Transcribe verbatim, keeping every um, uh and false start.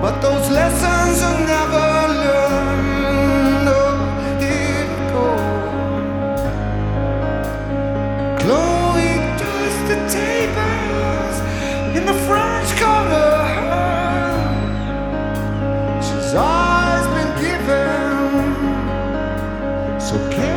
but those lessons are never learned. Oh, here it goes. Chloe does the tables in the French Quarter. She's always been given, so can